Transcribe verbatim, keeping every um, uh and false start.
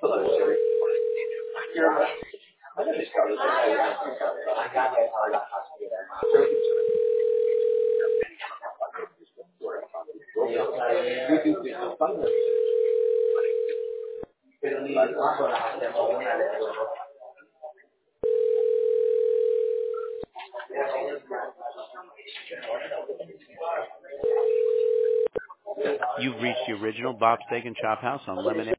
You've reached the original Bob Steak and Chop House on Lemonade.